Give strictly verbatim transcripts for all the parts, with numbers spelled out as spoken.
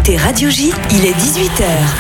écoutez Radio J, il est dix-huit heures.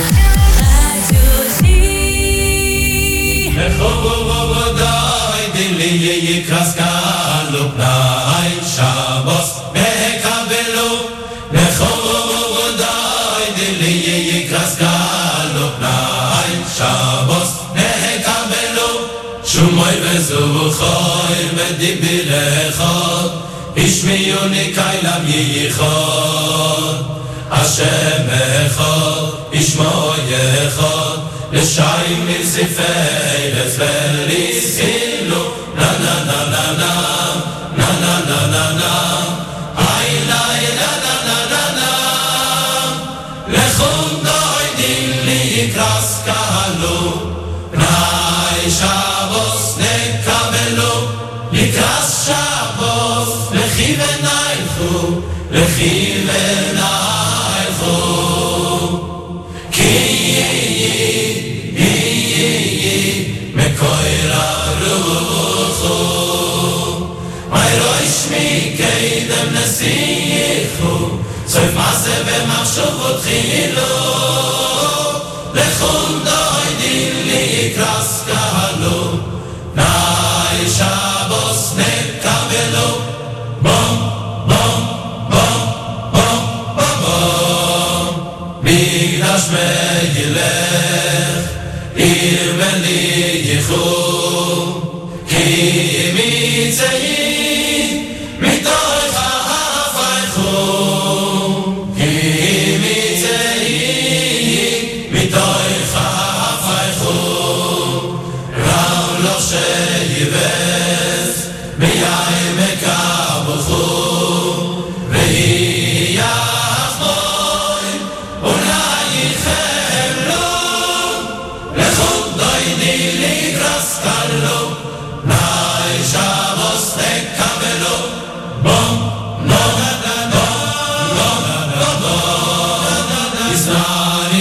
shumoy vezukhoy vedibilechot ishmiyuni kailam yichot Hashem echot ishmoy echot l'shayim mitzifei lefeli silu na na na na na na na na na na ay la la na na na na lechum doidim li yikras kahalu nay Shabbos nekabelu likras Shabbos lechi v'naychu lechi v'naychu ki yiyi yiyi mekoira ruchu may roish mikeidem nesiyichu soif maseh v'machshavot chilu lechum doidim likras kahalu nay Shabbos nekabelu bom bom bom bom bom bom migdash me'yilech ir veli yichu ki mitzeyi mitoich ha'afaychu ki mitzeyi mitoich ha'afaychu ram lo sheyives miyay mekabuchu vehi yachmoy unayichem lo lechum doidi likras kalu nay Shabbos nekabelu bom bom bom bom bom bom Yisrani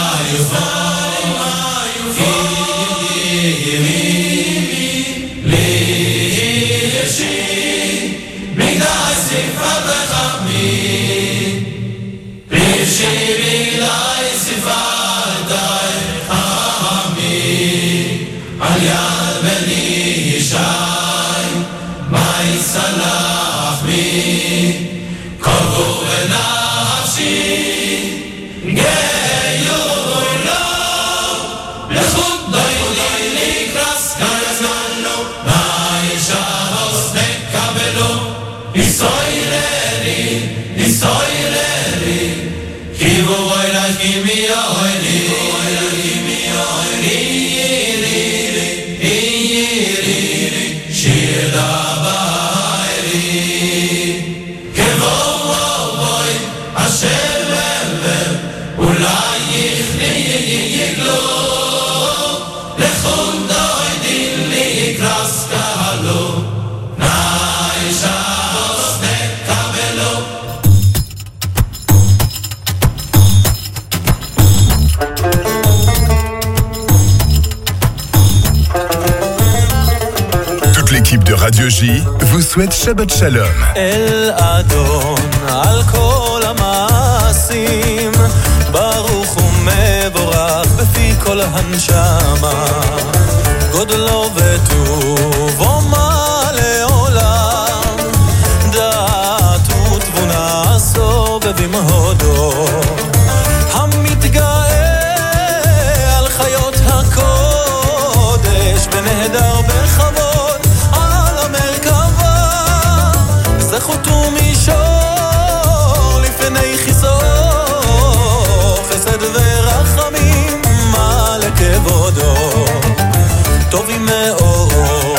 mayufo ki yimi li yeshi migdal sifat lechammi Rishi migdal sifat lechammi al yad beni Yishai may salachmi korvu v'nafshi geyoy lo lechum doidi likras kahalu nay Shabbos nekabelu isoyreli isoyreli kivu oylach kimi oyli kimi oyli yiri yiri shir dabayri kevo oy Hashem levem ulay yichni yiglo lechum doidim likras kahalu nay Shabbos nekabelu Toute l'équipe de Radio J vous souhaite Shabbat Shalom. El Adon al kol ha'maasim baruch umevorach befi kol hanshama godlo v'tuvo male olam da'at u'tvuna sobevim hodo המתגאה על חיות הקודש ונהדר בכבוד על המרכבה זכות ומישור לפני חיסור חסד ורחמים מלא כבודו טובים מאורו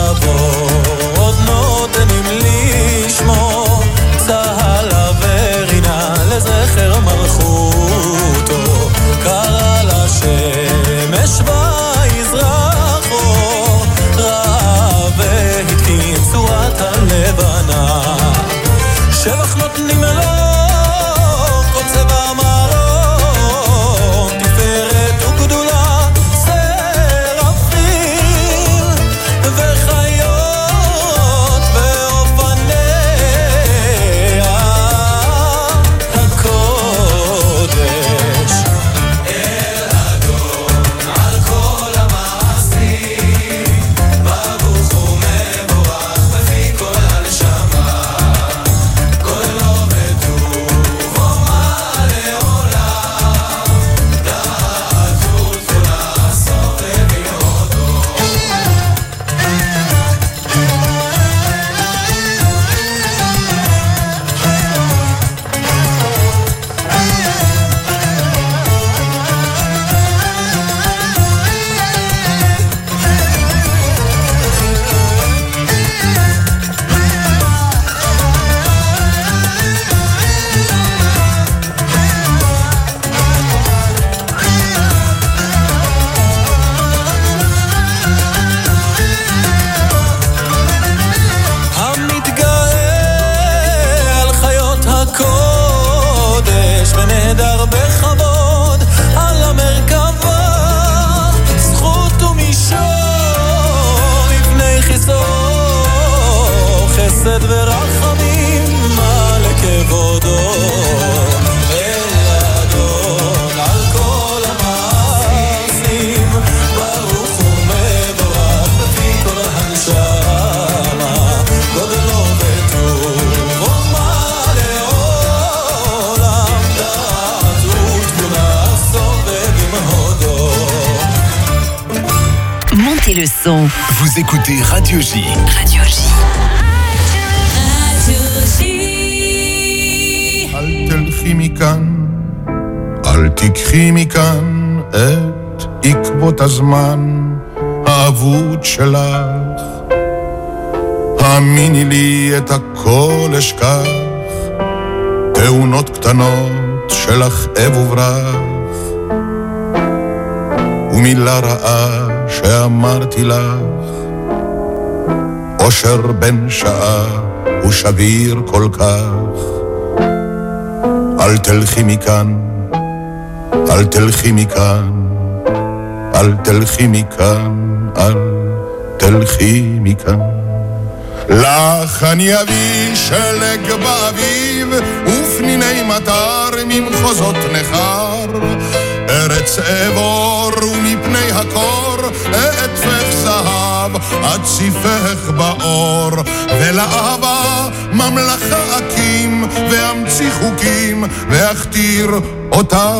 כבוד נותנים לשמור צהל ורינה לזכר מלכותו קרא לשמש ויזרח אור ראה והתקין צורת הלבנה שבח נותנים לו כל צבע מרום תפארת וגדולה שרפים וחיות ואופניה הקודש אל אדון על כל המעשים ברוך ומבורך בפי כל הנשמה כולו בטוב ומה לעולם דעת ותבונה סובב יהודו המתגאה על חיות הקודש ונהדר בכבוד על המרכבה זכות ומישור לפני חיסו חסד ורחמים על כבודו אל אדון על כל המעשים ברוך ומבורך בפי כל הנשמה גודלו וטוב ומה לעולם דעת ותבונה סובב עם הודו Montez le son. Vous écoutez Radio J. Radio J. אל תלכי מכאן, אל תיקחי מכאן את עקבות הזמן האבוד שלך. האמיני לי את הכל אשכח, תאונות קטנות שלך אב וברח, ומילה רעה שאמרתי לך, אושר בן שעה הוא שביר כל כך. אל תלכי מכאן, אל תלכי מכאן, אל תלכי מכאן, אל תלכי מכאן. לך אני אביא שלג באביב ופניני מטר ממחוזות נחר, ארץ אבור ומפני הקור אתפך זהב אציפך באור, ולאהבה ממלכה אקים ואמציא חוקים ואכתיר אותה.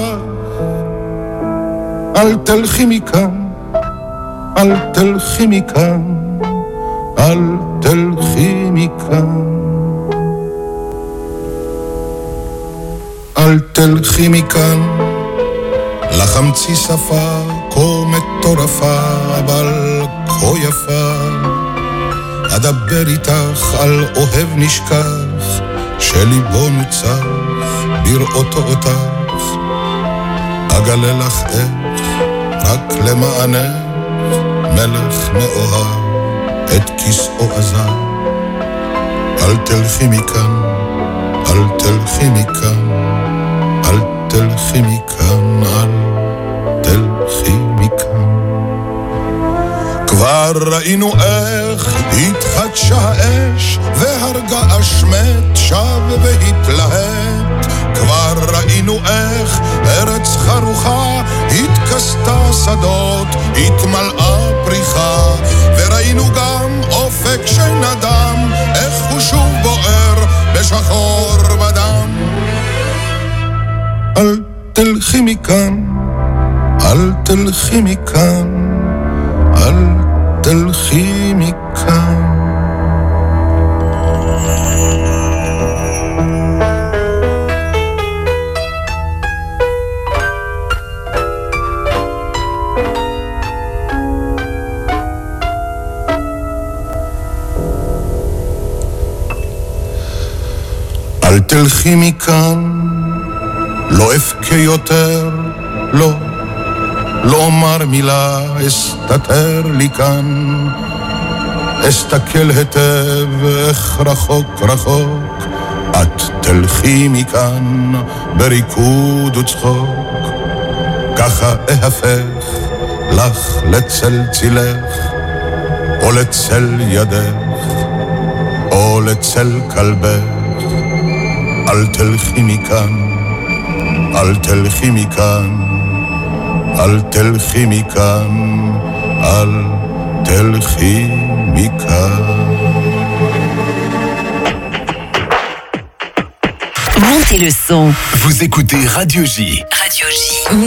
אל תלכי מכאן, אל תלכי מכאן, אל תלכי מכאן, אל תלכי מכאן. לך אמציא שפה כה מטורפה אבל כה יפה, אדבר איתך על אוהב נשכח שליבו נוצח בראותו אותך, אגלה לך איך רק למענך מלך מאוהב את כיסאו עזב. אל תלכי מכאן, אל תלכי מכאן, אל תלכי מכאן, אל תלכי מכאן. כבר ראינו איך התחדשה האש והרגע השמת שב והתלהט, כבר ראינו איך ארץ חרוכה התכסתה שדות, התמלאה פריחה, וראינו גם אופק שנדם איך הוא שוב בוער בשחור ודם. אל תלכי מכאן, אל תלכי מכאן, אל תלכי מכאן. אל תלכי מכאן, לא אבכה יותר, לא, לא אומר מילה, אסתתר לי כאן, אסתכל היטב איך רחוק רחוק, את תלכי מכאן בריקוד וצחוק, ככה אהפך לך לצל צילך, או לצל ידך, או לצל כלבך, אל תלכי מכאן, אל תלכי מכאן, אל תלכי מכאן, אל תלכי מכאן. Montez le son. Vous écoutez Radio J. Radio J.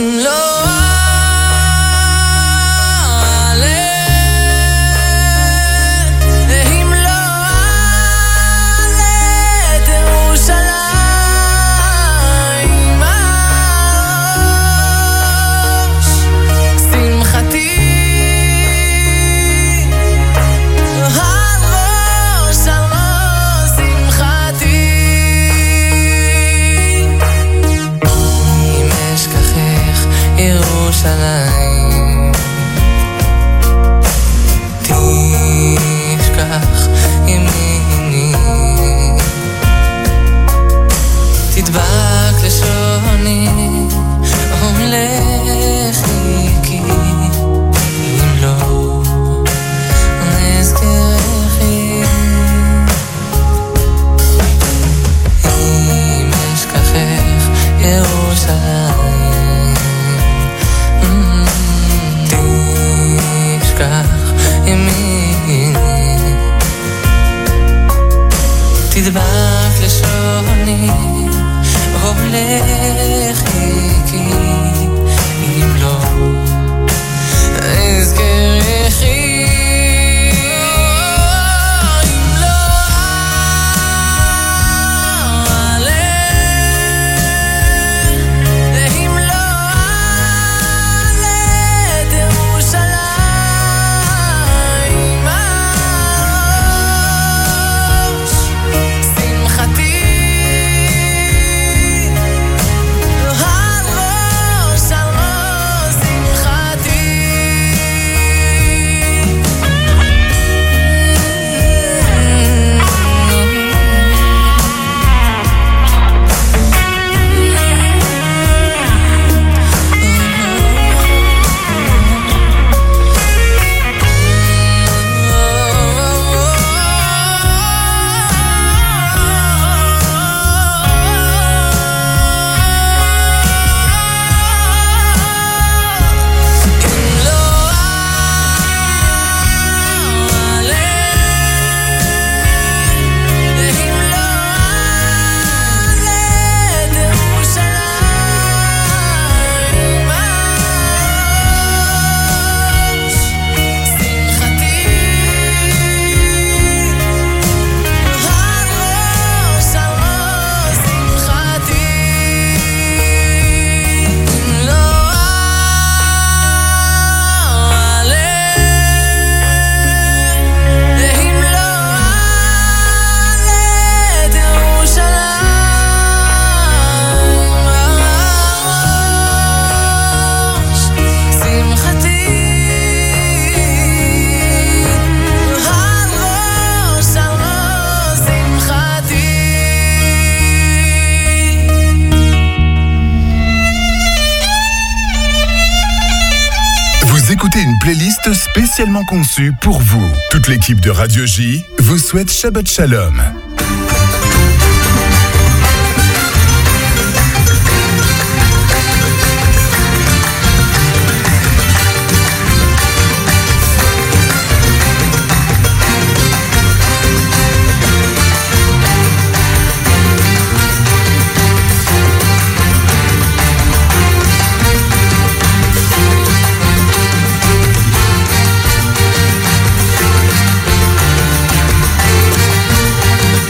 תדבק לשוני, הולך איתי, אם לא אזכרכי. Écoutez une playlist spécialement conçue pour vous. Toute l'équipe de Radio J vous souhaite Shabbat Shalom. Thank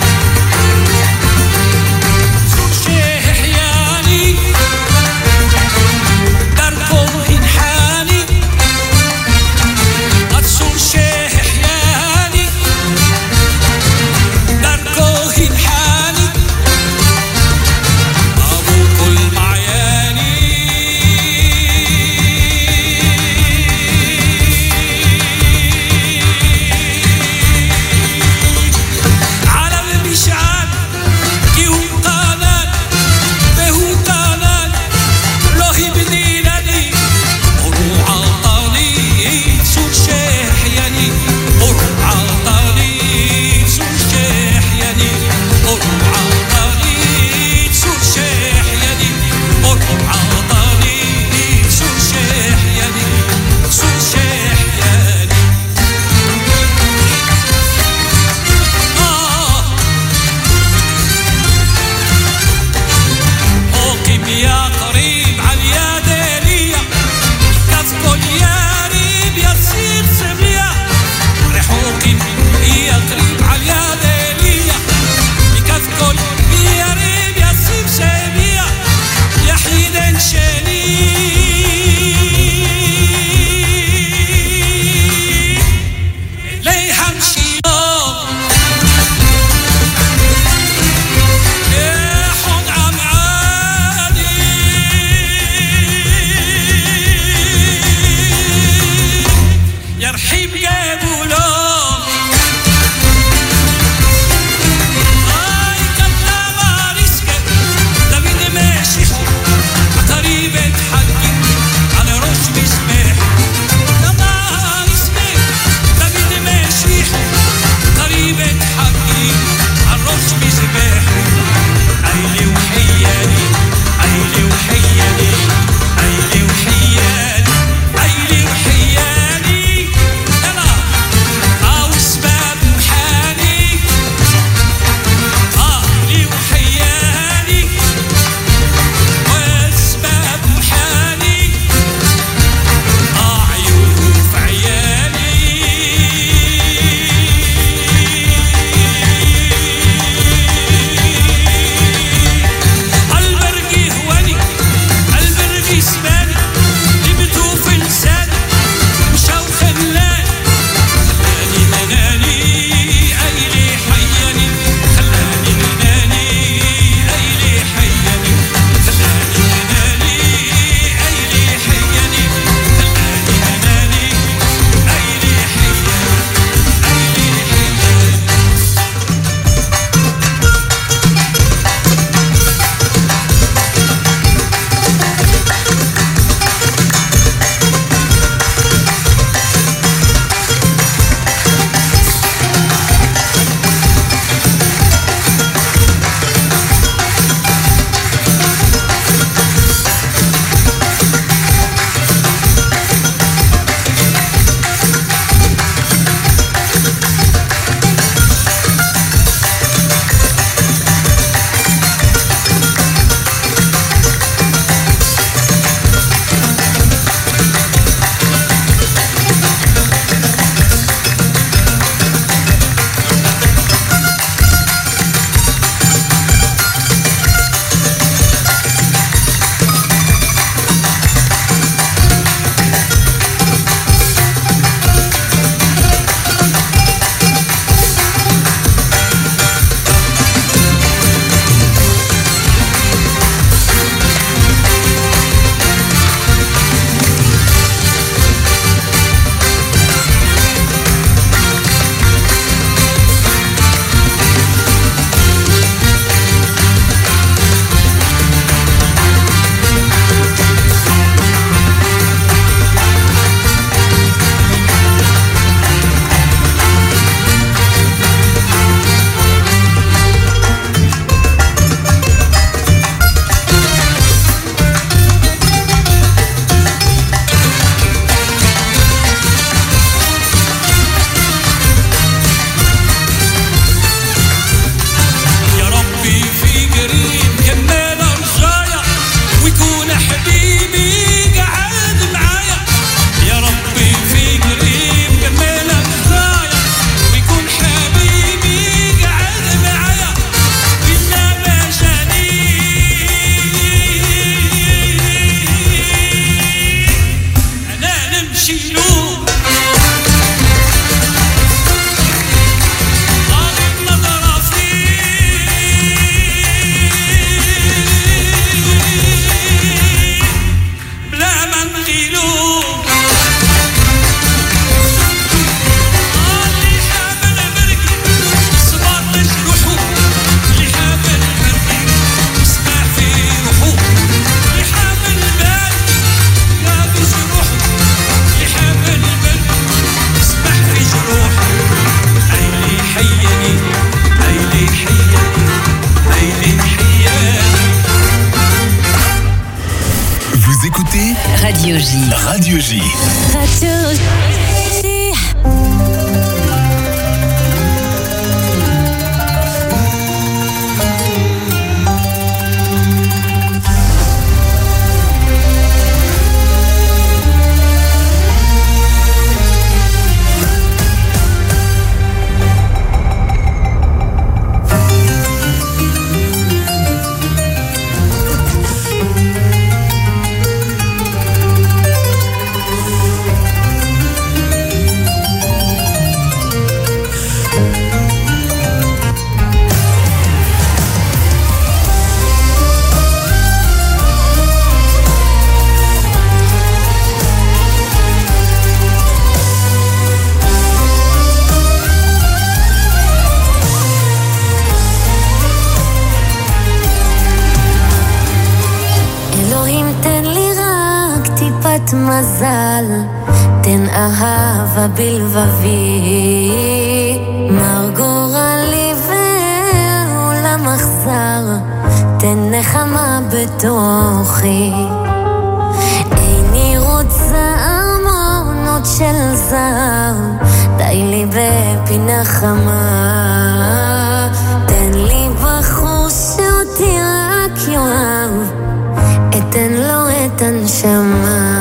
Radio J. Radio J. Radio J. מזל, תן אהבה בלבבי, מר גורלי ועולם אכזר, תן נחמה בתוכי. איני רוצה ארמונות של זר, די לי בפינה חמה, תן לי בחור שאותי רק יאהב, אתן לו את הנשמה.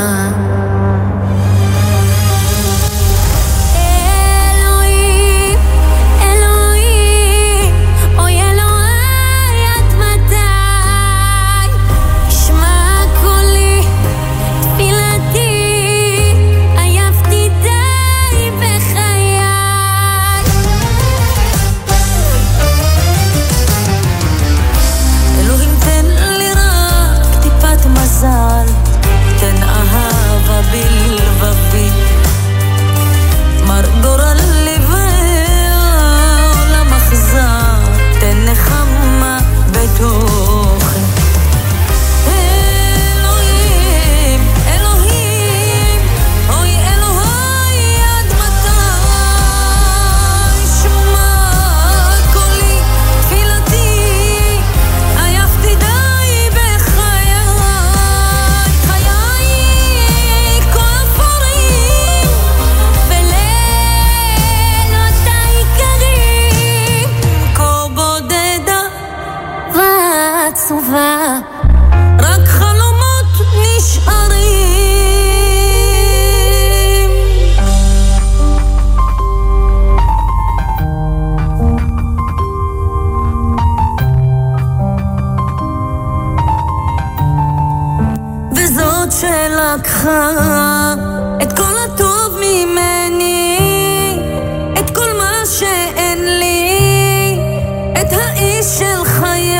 רק חלומות נשארים. וזאת שלקחה את כל הטוב ממני, את כל מה שאין לי, את האיש של חיי,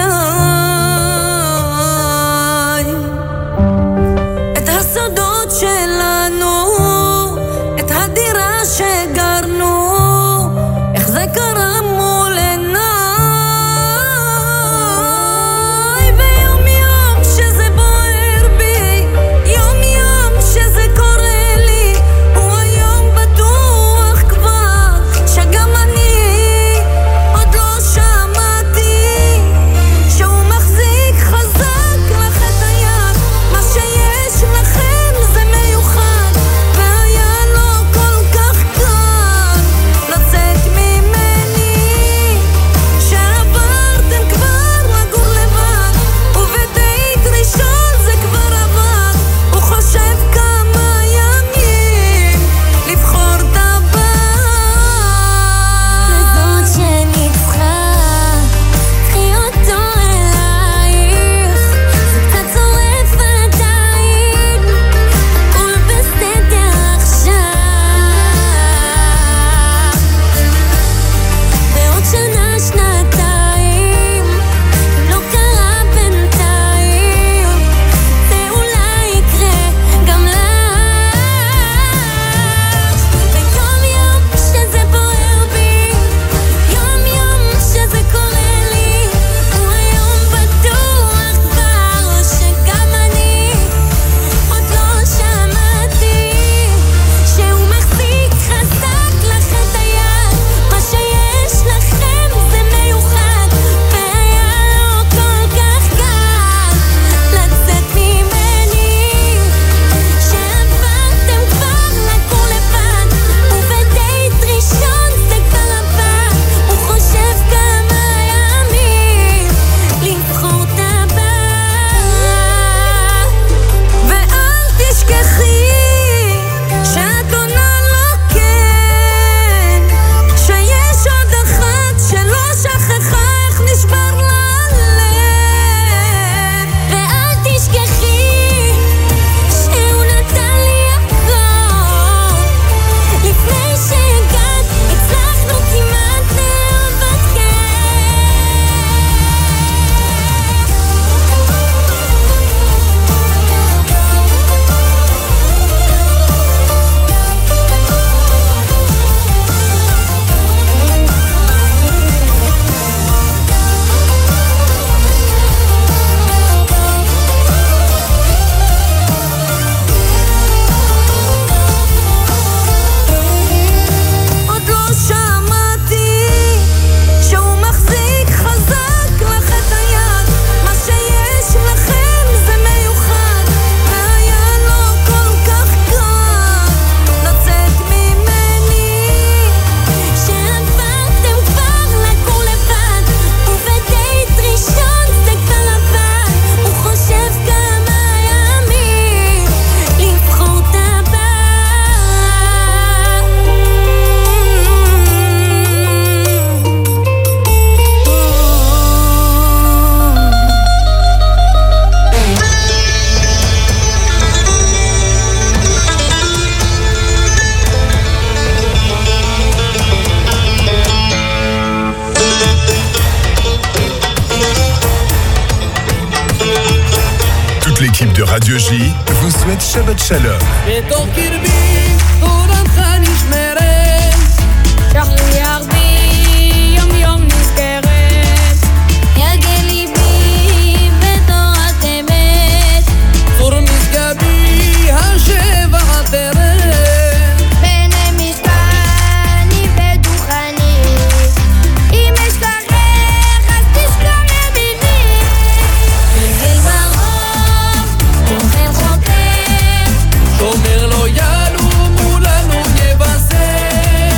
l'équipe de Radio J vous souhaite Shabbat Shalom. בתוך קרבי תורתך נשמרת, שחרר בי יום יום נזכרת, יגל ליבי בתורת אמת, צור משגבי השב עטרת, בעיני משכני ודוכני, אם אשכחך אז תשכח ימיני, רגל ברוב, אוכל חוקר, שומר לא ילום מולנו יבשר,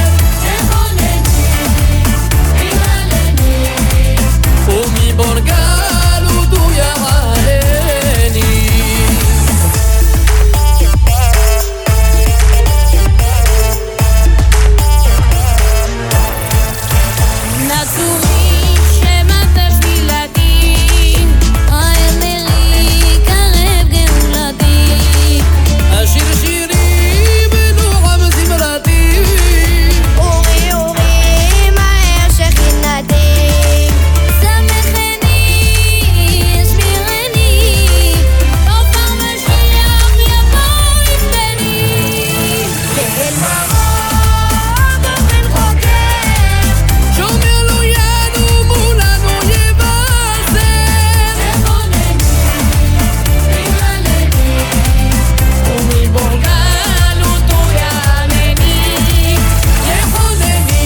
ומבור גלות הוא יעלני. נצורי שמע תפילתי, האמרי קרב גאולתי, השיר שירי בנועם זמרתי, אורי אורי מהר שכינתי, שמחני הסבירני, עופר משיח יבוא יפתני, כאל מרום אופן חוקר, שומר לא ינום מולנו יבשר, ומבור גלות הוא יעלני, יחונני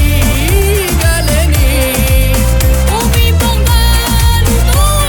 גלני, ומבור גלות הוא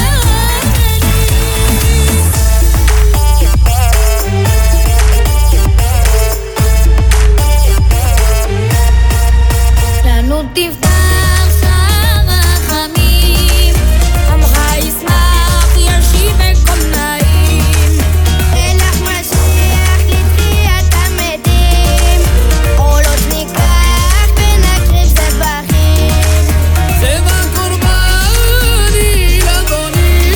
יעלני. לנו תפתח שר רחמים, עמך ישמח ישיב בכל נעים, מלך משיח לתחיית המתים, עולות ניקח ונקריב זבחים, צבע קורבני אדוני,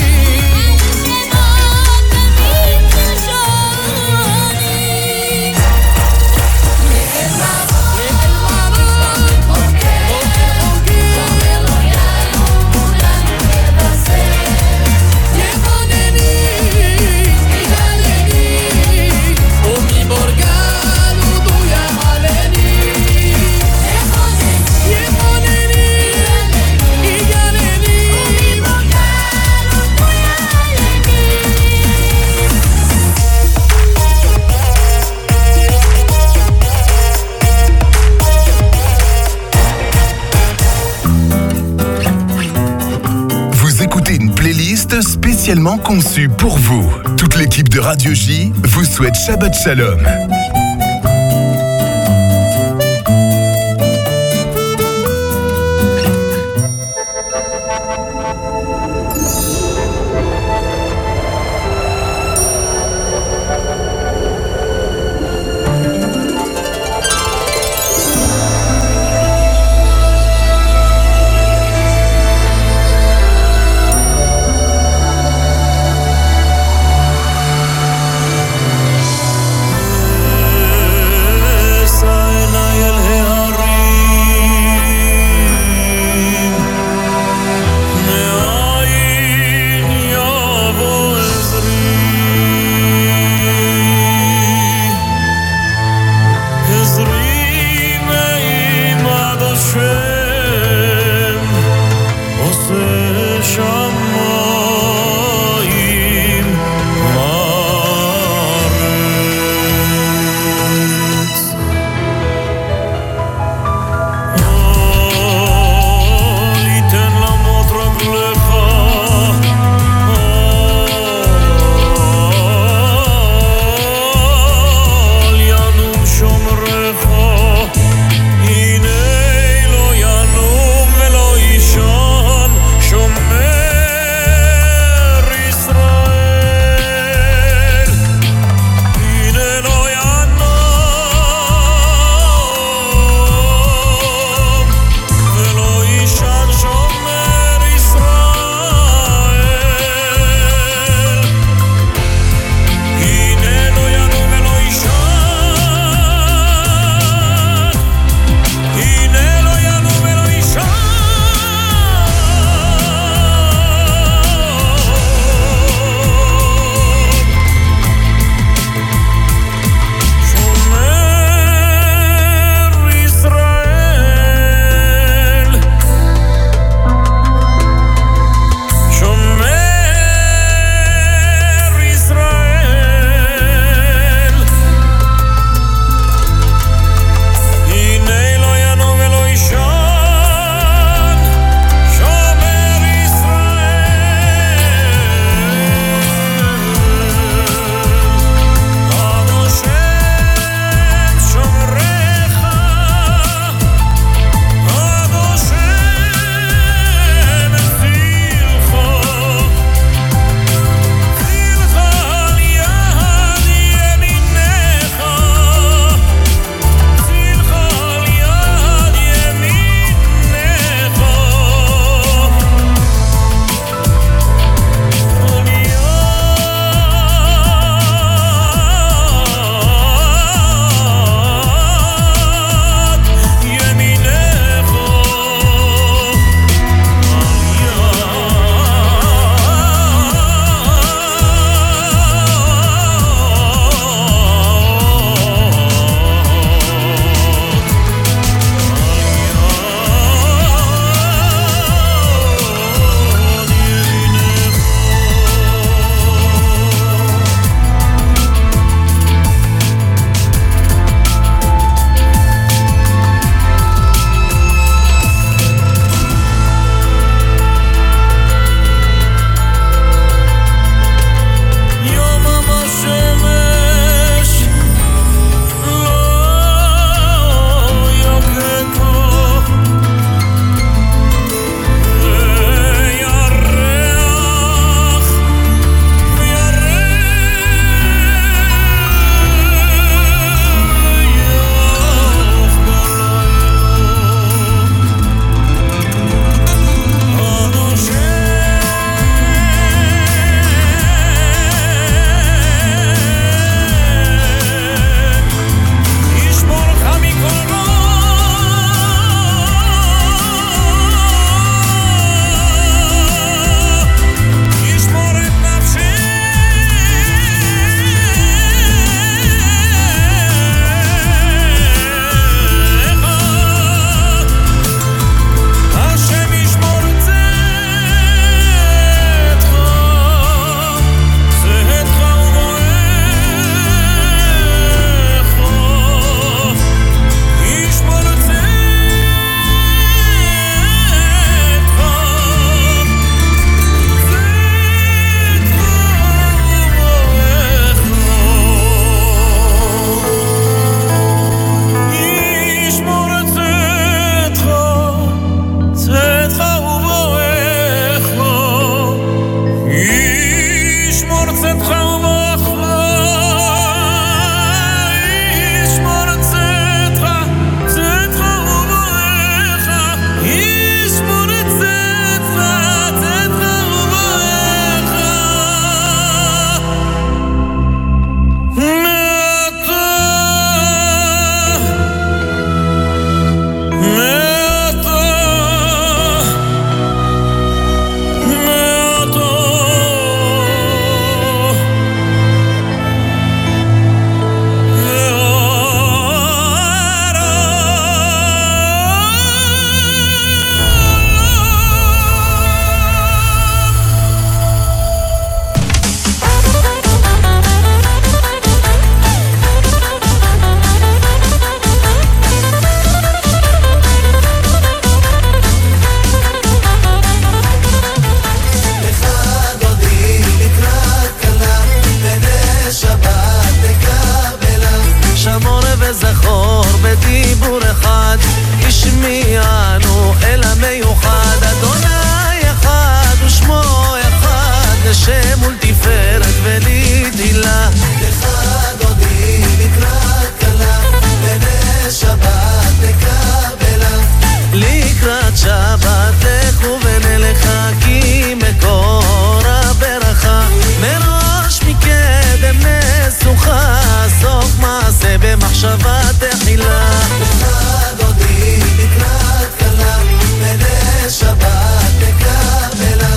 שמות תמיד תרשוני, ומבור גלות הוא יעלני, יחונני יגלני. Vous écoutez une playlist spécialement conçue pour vous. Toute l'équipe de Radio J vous souhaite Shabbat Shalom. לשם ולתפארת ולתהילה. לך דודי לקראת כלה, בני שבת לקבלה. לקראת שבת לכו ונלך, כי מקור הברכה מראש מקדם נסוכה, סוף מעשה במחשבה תחילה. לך דודי לקראת כלה, בני שבת לקבלה.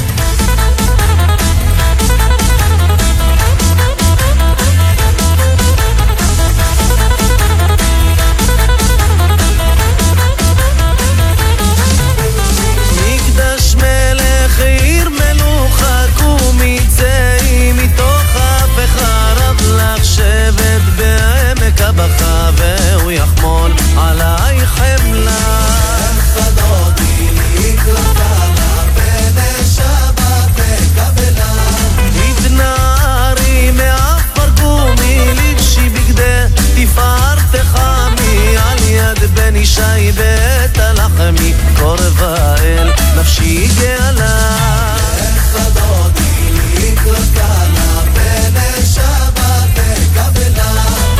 מקדש מלך עיר מלוכה, קומי צאי מתוך הפך רב לך, שבט בעמק הבכה והוא יחמול עלייך חמלה. לך דודי לקראת כלה, בני שבת לקבלה. התנערי מעפר קומי, לבשי בגדי תפארתך עמי, על יד בן ישי בית הלחמי, קורב האל נפשי גאלה. לך דודי לקראת כלה, בני שבת לקבלה.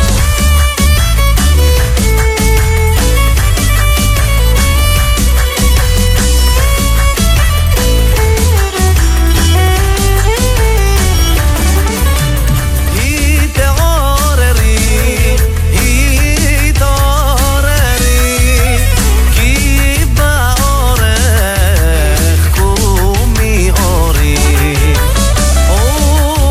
היא תעוררי, היא תעוררי, כי באורך קומי אורי.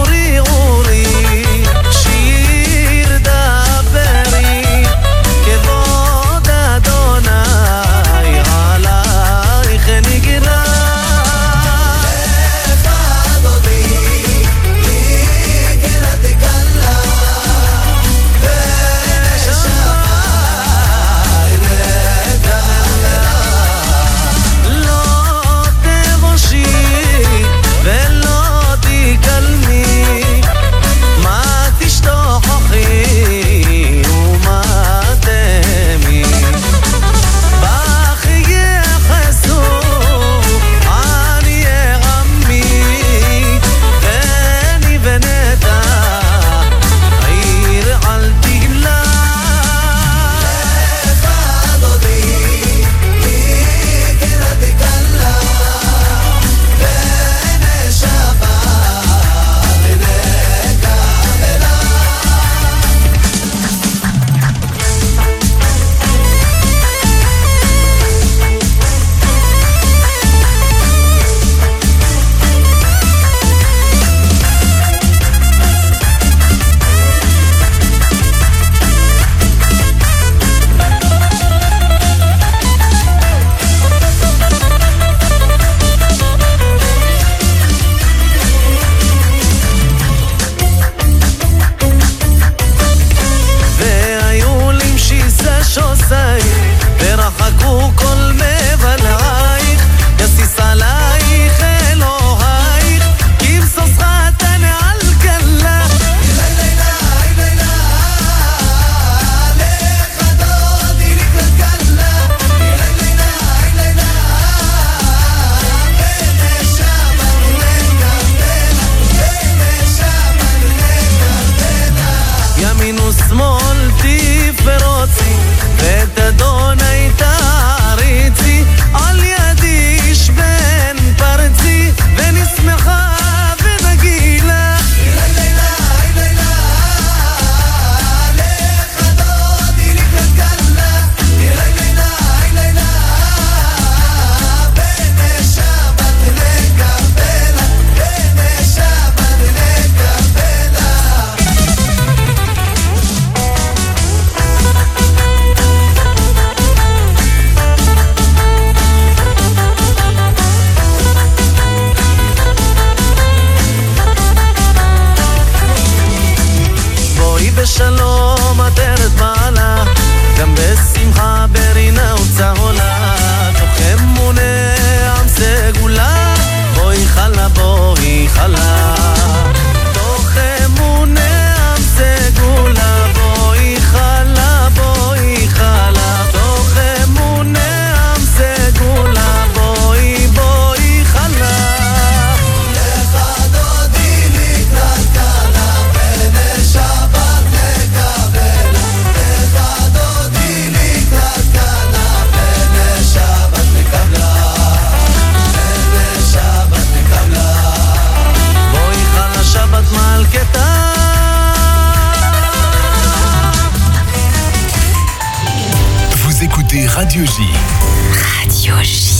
Radio J. Radio J.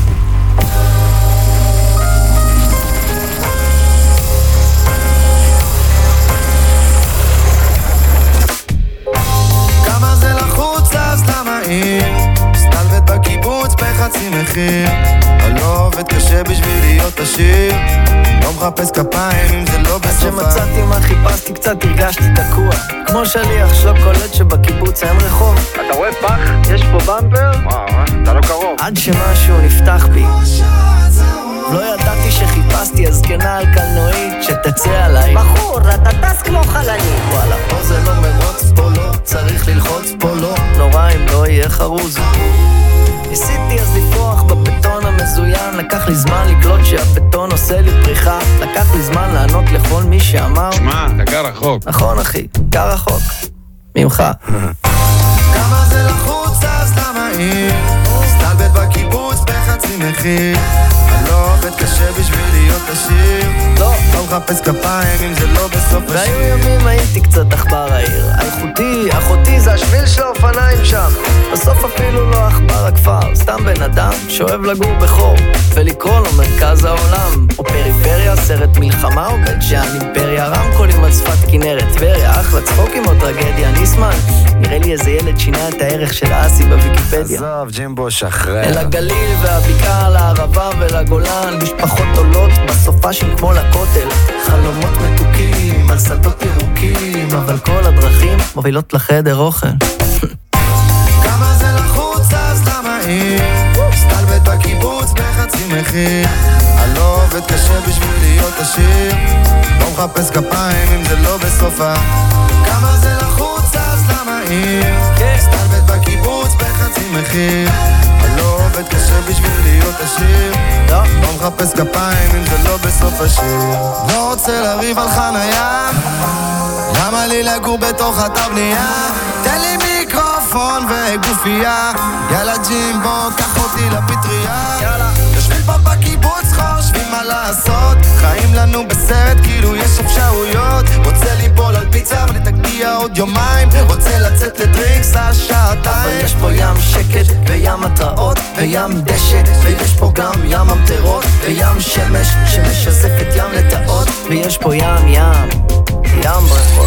כמה זה לחוץ אז למה עיר סתלבט בקיבוץ בחצי מחיר אני לא עובד קשה בשביל להיות עשיר לא מחפש כפיים אם זה לא בסופה כשמצאתי מה חיפשתי קצת הרגשתי תקוע כמו שליח שלא קולט שבקיבוץ אין רחוב אתה רואה פח? יש פה במפר? וואו, אתה לא קרוב עד שמשהו נפתח בי לא ידעתי שחיפשתי הזקנה על קלנועית שתצא עליי בחור, אתה טס כמו חללית וואלה, פה זה לא מרוץ, פה לא צריך ללחוץ, פה לא נורא אם לא יהיה חרוז ניסיתי אז לפרוח בבטון המזוין לקח לי זמן לקלוט שהבטון עושה לי פריחה לקח לי זמן לענות לכל מי שאמר שמע, אתה גר רחוק נכון אחי, גר רחוק ממך כמה זה לחוץ אז למה עיר סתלבט בקיבוץ בחצי מחיר אני לא עובד קשה בשביל להיות עשיר לא לא מחפש כפיים אם זה לא בסוף השיר והיו ימים הייתי קצת עכבר העיר אלחוטי, אחותי זה השביל של האופניים שם בסוף אפילו לא עכבר הכפר סתם בן אדם שאוהב לגור בחור ולקרוא לו מרכז העולם או פריפריה, סרט מלחמה או בית שאן אימפריה רמקולים על שפת כנרת טבריה אחלה צחוקים או טרגדיה ניסמן נראה לי איזה ילד שינה את הערך של אסי בוויקיפדיה עזוב ג'ימבו שחרר אל הגליל והבקעה לערבה ולגולן משפחות עולות בסופשים כמו לכותל חלומות מתוקים על שדות ירוקים אבל כל הדרכים מובילות לחדר אוכל כמה זה לחוץ אז למה עיר סתלבט בקיבוץ בחצי מחיר אני לא עובד קשה בשביל להיות עשיר לא מחפש כפיים אם זה לא בסופה כמה זה לחוץ אז למה עיר סתלבט בקיבוץ בחצי מחיר אני לא עובד קשה בשביל להיות עשיר לא מחפש כפיים אם זה לא בסוף השיר לא רוצה לריב על חנייה למה לי לגור בתוך אתר בנייה תן לי מיקרופון וגופייה יאללה ג'ימבו קח אותי לפטריה יושבים פה בקיבוץ חושבים מה לעשות חיים לנו בסרט כאילו יש אפשרויות רוצה ליפול על פיצה ולתגיע עוד יומיים רוצה לצאת לדריקס השעתיים אבל יש פה ים שקט וים התראות וים דשא ויש פה גם ים המטרות וים שמש שמשזפת ים לטעות ויש פה ים ים ים ברכות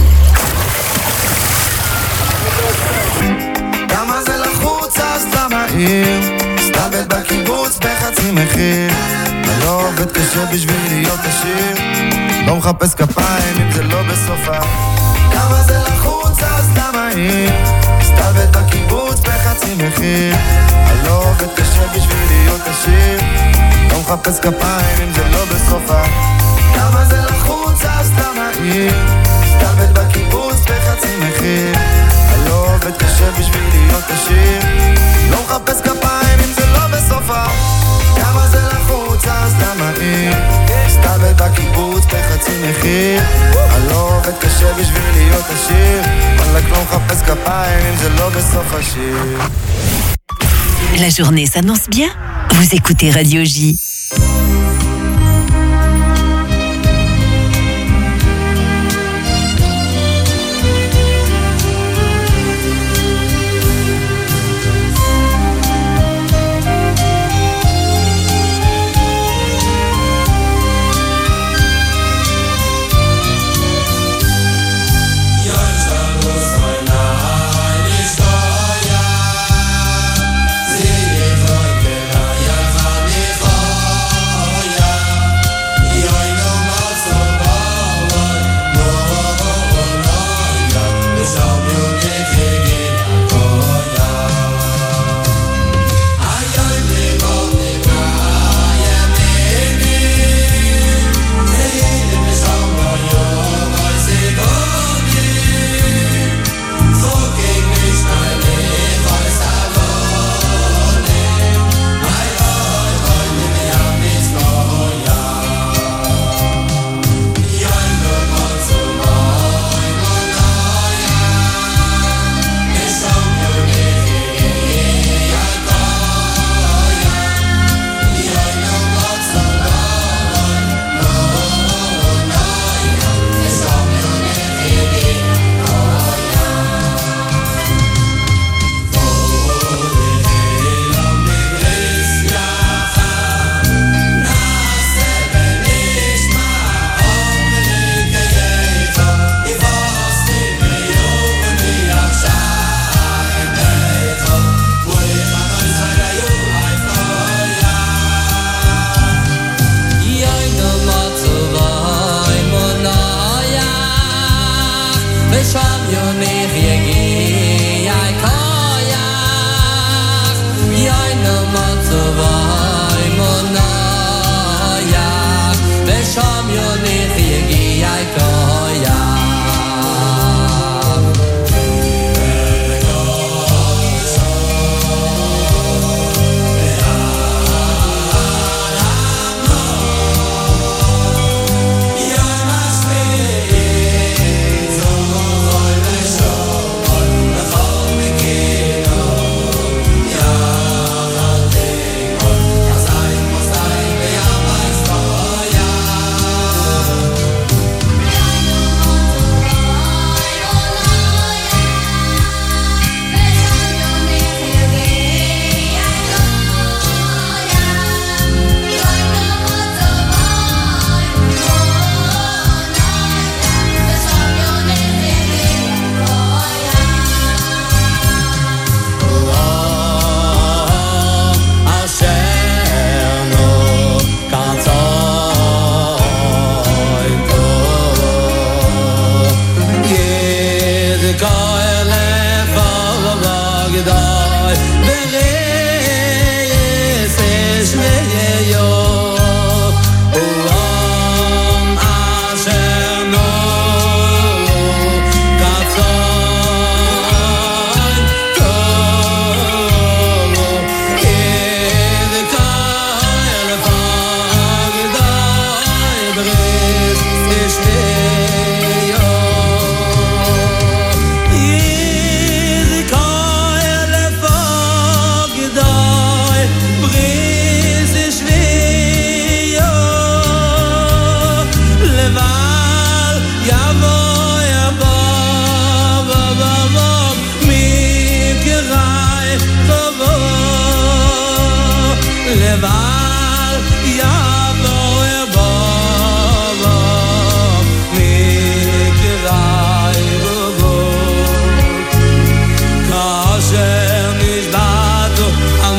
כמה זה לחוץ אז למה עיר סתלבט בקיבוץ בחצי מחיר אני לא עובד קשה בשביל להיות עשיר לא מחפש כפיים אם זה לא בסופה כמה זה לחוץ אז למה עיר סתלבט בקיבוץ בחצי מחיר אני לא עובד קשה בשביל להיות עשיר לא מחפש כפיים אם זה לא בסופה כמה זה לחוץ אז למה עיר סתלבט בקיבוץ בחצי מחיר אני לא עובד קשה בשביל להיות עשיר לא מחפש כפיים אם זה לא בסופה כמה זה לחוץ אז למה עיר סתלבט בקיבוץ בחצי מחיר אני לא עובד קשה בשביל להיות עשיר וואלק לא מחפש כפיים אם זה לא בסוף השיר La journée s'annonce bien. Vous écoutez Radio J. Ja, לבד יבוא יבוא מקראי רבות כאשר נשבעתו על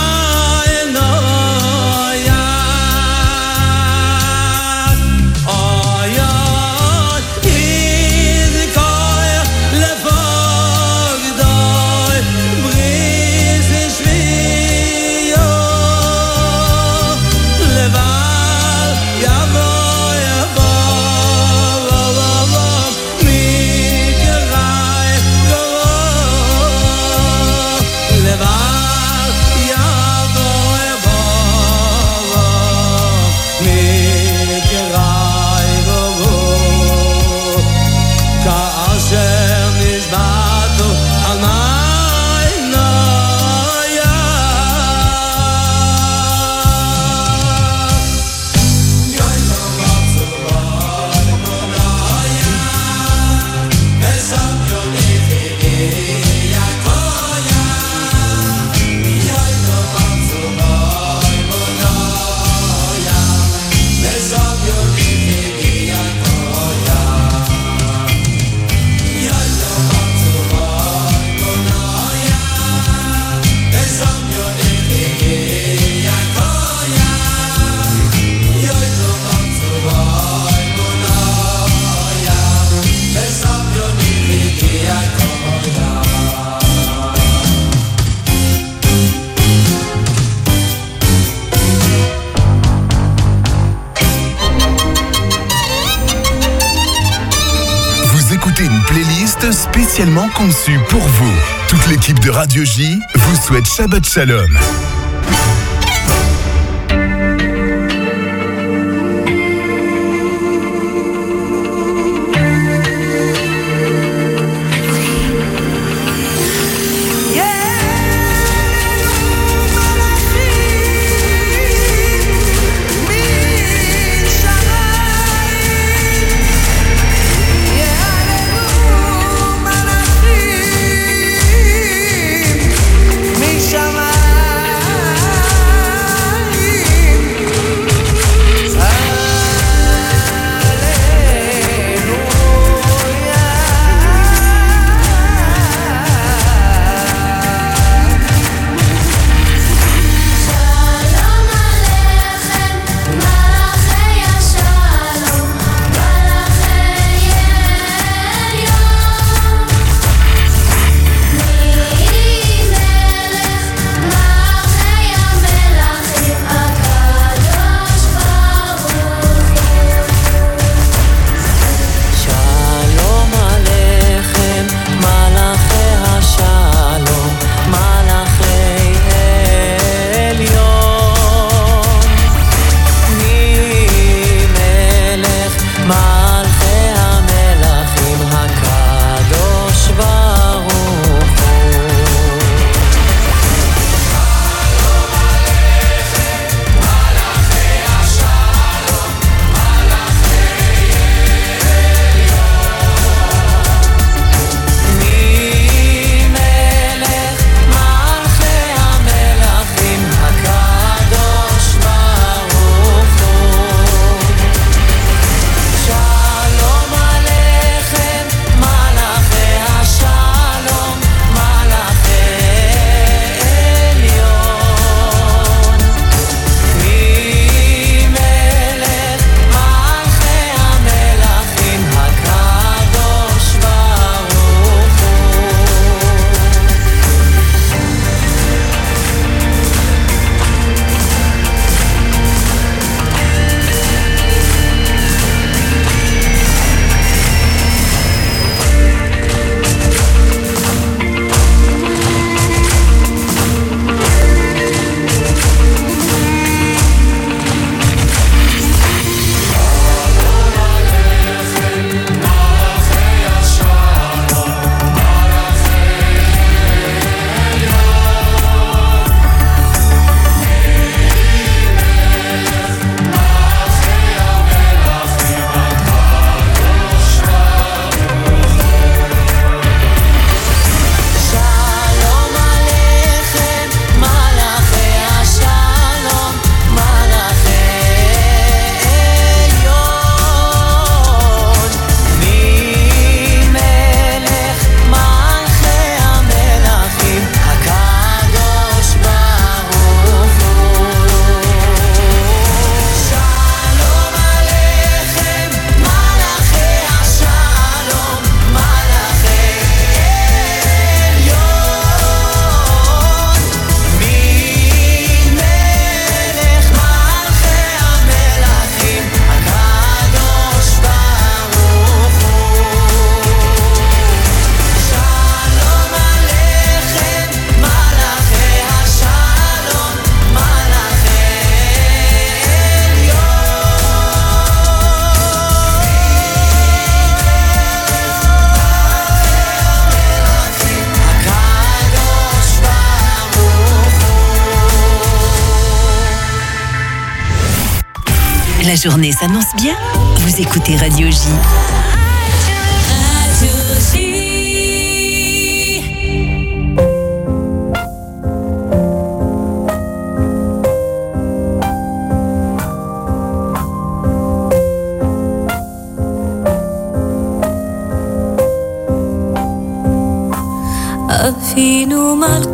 spécialement conçu pour vous. Toute l'équipe de Radio J vous souhaite Shabbat Shalom. משמיים La journée s'annonce bien. Vous écoutez Radio J. Radio J. אבינו מלכנו